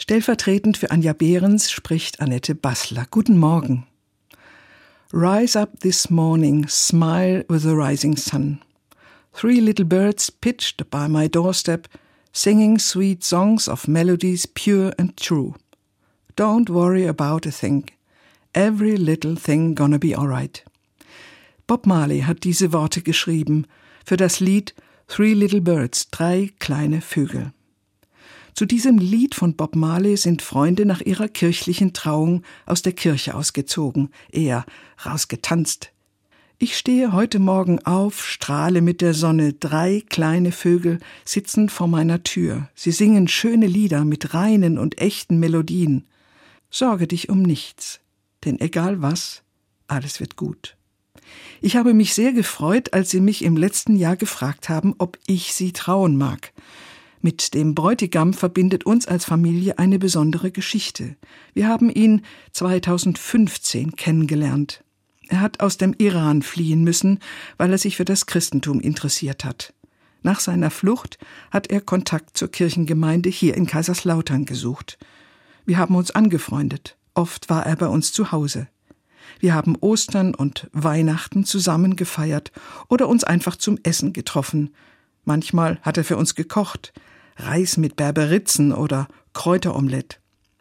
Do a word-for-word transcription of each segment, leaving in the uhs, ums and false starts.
Stellvertretend für Anja Behrens spricht Annette Bassler. Guten Morgen. Rise up this morning, smile with the rising sun. Three little birds pitched by my doorstep, singing sweet songs of melodies pure and true. Don't worry about a thing. Every little thing gonna be alright. Bob Marley hat diese Worte geschrieben für das Lied Three Little Birds, drei kleine Vögel. Zu diesem Lied von Bob Marley sind Freunde nach ihrer kirchlichen Trauung aus der Kirche ausgezogen, eher rausgetanzt. Ich stehe heute Morgen auf, strahle mit der Sonne, drei kleine Vögel sitzen vor meiner Tür. Sie singen schöne Lieder mit reinen und echten Melodien. Sorge dich um nichts, denn egal was, alles wird gut. Ich habe mich sehr gefreut, als Sie mich im letzten Jahr gefragt haben, ob ich Sie trauen mag. Mit dem Bräutigam verbindet uns als Familie eine besondere Geschichte. Wir haben ihn zweitausendfünfzehn kennengelernt. Er hat aus dem Iran fliehen müssen, weil er sich für das Christentum interessiert hat. Nach seiner Flucht hat er Kontakt zur Kirchengemeinde hier in Kaiserslautern gesucht. Wir haben uns angefreundet. Oft war er bei uns zu Hause. Wir haben Ostern und Weihnachten zusammen gefeiert oder uns einfach zum Essen getroffen. Manchmal hat er für uns gekocht. Reis mit Berberitzen oder Kräuteromelett.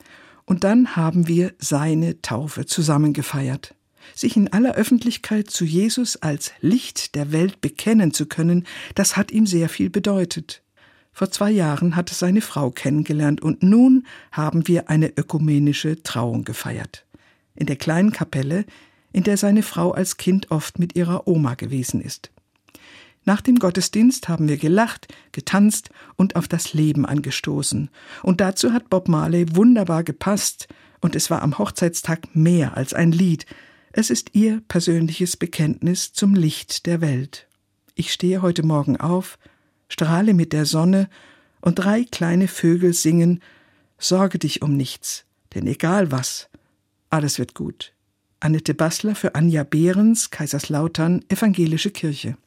Und dann haben wir seine Taufe zusammen gefeiert. Sich in aller Öffentlichkeit zu Jesus als Licht der Welt bekennen zu können, das hat ihm sehr viel bedeutet. Vor zwei Jahren hat er seine Frau kennengelernt und nun haben wir eine ökumenische Trauung gefeiert. In der kleinen Kapelle, in der seine Frau als Kind oft mit ihrer Oma gewesen ist. Nach dem Gottesdienst haben wir gelacht, getanzt und auf das Leben angestoßen. Und dazu hat Bob Marley wunderbar gepasst und es war am Hochzeitstag mehr als ein Lied. Es ist ihr persönliches Bekenntnis zum Licht der Welt. Ich stehe heute Morgen auf, strahle mit der Sonne und drei kleine Vögel singen, sorge dich um nichts, denn egal was, alles wird gut. Annette Bassler für Anja Behrens, Kaiserslautern, Evangelische Kirche.